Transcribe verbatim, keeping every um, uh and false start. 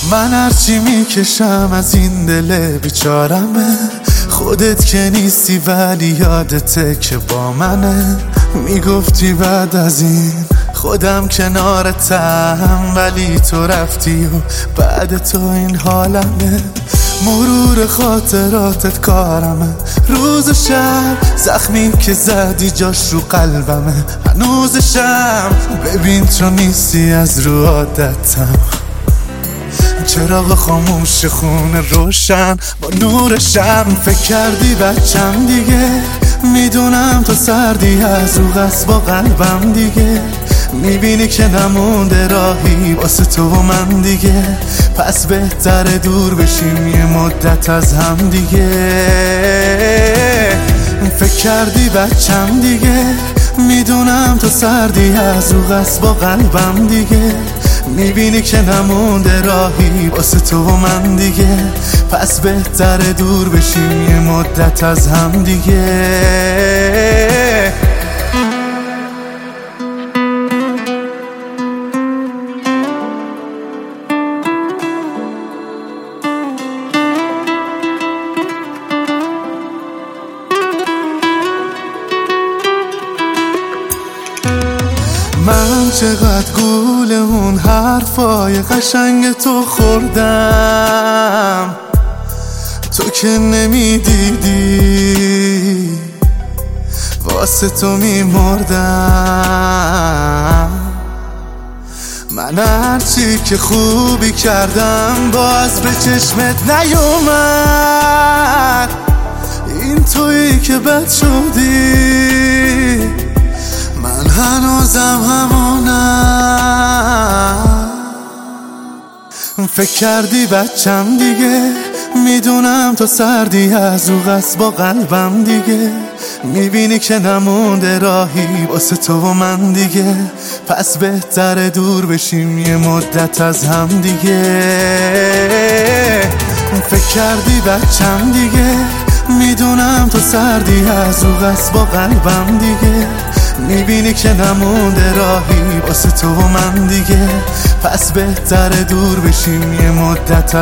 من هرچی میکشم از این دل بیچارمه، خودت که نیستی ولی یادته که با منه. میگفتی بعد از این خودم کنارتم، ولی تو رفتی و بعد تو این حالمه. مرور خاطراتت کارمه، روز و شب زخمی که زدی جاش رو قلبمه هنوزشم. ببین تو نیستی از رو عادتم، چراغ خاموش خونه روشن با نور شم. فکر کردی بچم دیگه، میدونم تو سردی از رو قصد با قلبم دیگه. میبینی که نمونده راهی واسه تو و من دیگه، پس بهتره دور بشیم یه مدت از هم دیگه. فکر کردی بچم دیگه، میدونم تو سردی از رو قصد با قلبم دیگه. میبینی که نمونده راهی واسه تو و من دیگه، پس بهتره دور بشیم یه مدت از هم دیگه. من چقدر گول اون حرفای قشنگ تو خوردم، تو که نمیدیدی واسه تو میمردم. من هرچی که خوبی کردم باز به چشمت نیومد، این تویی که بد شدی، من هنوزم همونم. فکر کردی بچم دیگه، میدونم تو سردی از رو قصد با قلبم دیگه. میبینی که نمونده راهی واسه تو و من دیگه، پس بهتره دور بشیم یه مدت از هم دیگه. فکر کردی بچم دیگه، میدونم تو سردی از رو قصد با قلبم دیگه. میبینی که نمونده راهی واسه تو و من دیگه، پس بهتره دور بشیم یه مدت